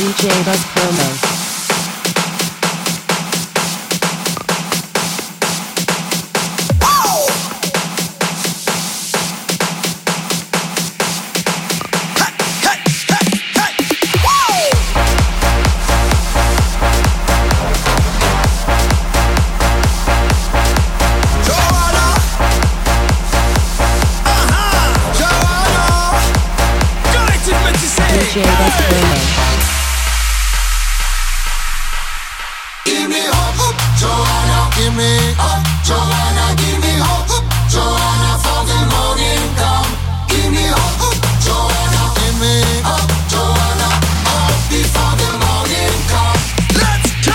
DJ Buzz Promo. DJ Buzz Promo. Give me hope, Joanna. Give me hope, Joanna. Give me hope, Joanna. For the morning come. Give me hope, Joanna. Give me hope, Joanna. Hope before the morning come. Let's go.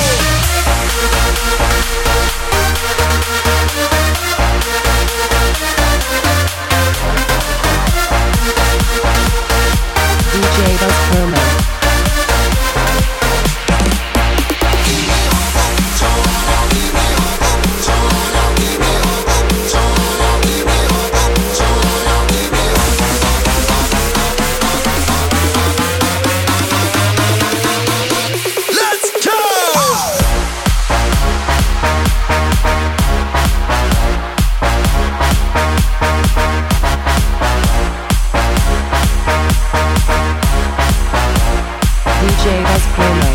DJ Buzz Promo. DJ Buzz Promo.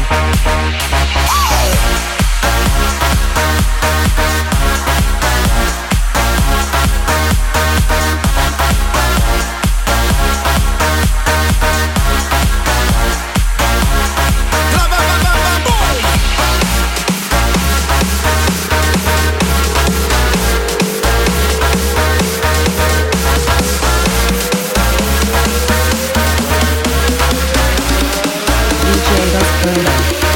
DJ Buzz Promo.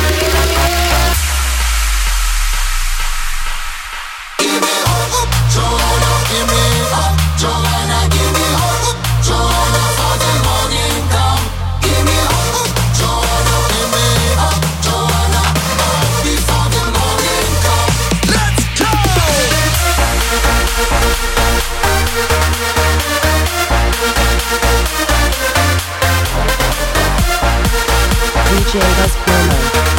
Give me hope, Joanna. Give me hope, Joanna. Give me hope, Joanna. For the morning come. Give me hope, Joanna. Give me hope, Joanna. Hope before the morning come. Let's go. DJ Buzz Promo.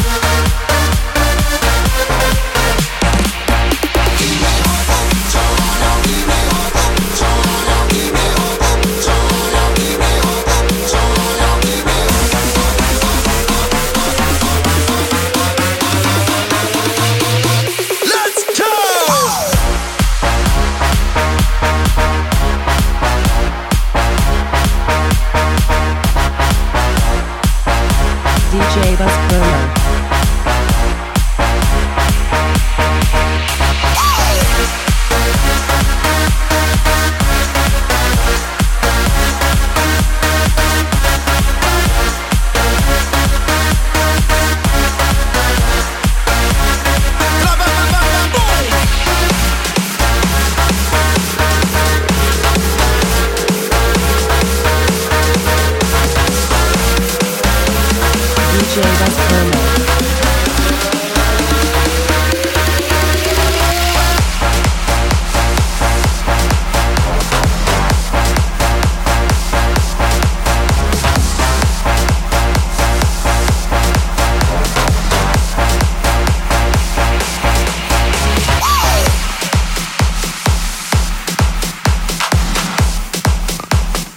DJ Buzz Promo. DJ Buzz Promo.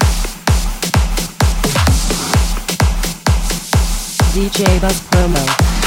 DJ Buzz Promo.